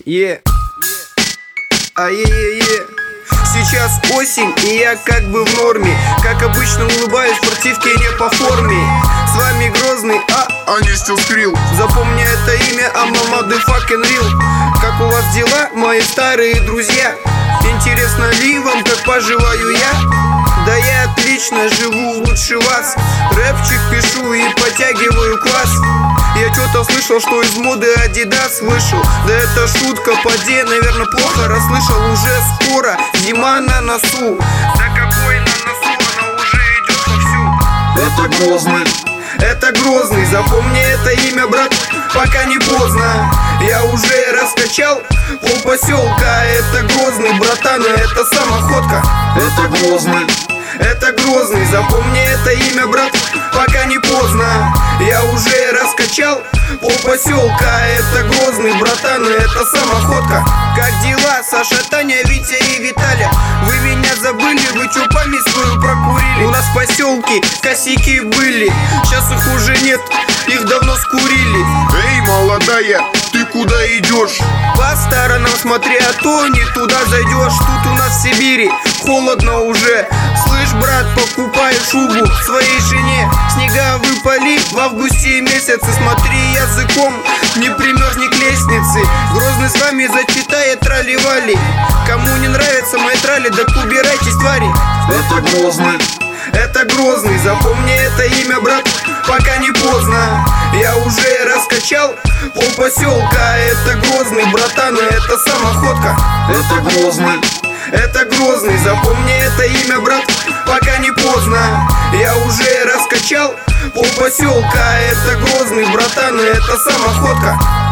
Сейчас осень, и я как бы в норме. Как обычно улыбаюсь, в спортивке не по форме. С вами Грозный, Они still skrill. запомни это имя, I'm a motherfucking real. Как у вас дела, мои старые друзья? Интересно ли вам, как поживаю я? Да я отлично живу, лучше вас. Рэпчик пишу и подтягиваю класс. Я что-то слышал, что из моды Adidas вышел. Да это шутка, поди, наверное, плохо расслышал. Уже скоро зима на носу. Да какой на носу, она уже идет вовсю. Это Грозный. Это Грозный, запомни это имя, брат, пока не поздно. Я уже раскачал полпоселка. Это Грозный, братан, это самоходка. Это Грозный. Это Грозный, запомни это имя, брат, пока не поздно. Я уже раскачал полпоселка. Это Грозный, братан, это самоходка. Как дела, Саша, Таня, Витя и Виталя? Вы меня забыли, вы чё память свою прокурили? У нас в поселке косяки были, сейчас их уже нет, их давно скурили. Эй, молодая, ты куда идешь? По сторонам смотри, а то не туда зайдешь. Тут у нас в Сибири холодно уже. Слышь, брат, покупай шубу своей жене. Снега выпали в августе месяце. Смотри языком, не примерзни к лестнице. Грозный с вами зачитает трали-вали. Кому не нравится мои трали, так убирайтесь, твари. Это Грозный. Это Грозный, запомни это имя, брат, пока не поздно. Я уже раскачал полпоселка. Это Грозный, братан, это самоходка. Это Грозный. Это Грозный, запомни это имя, брат, пока не поздно. Я уже раскачал полпоселка. Это Грозный, братан, это самоходка.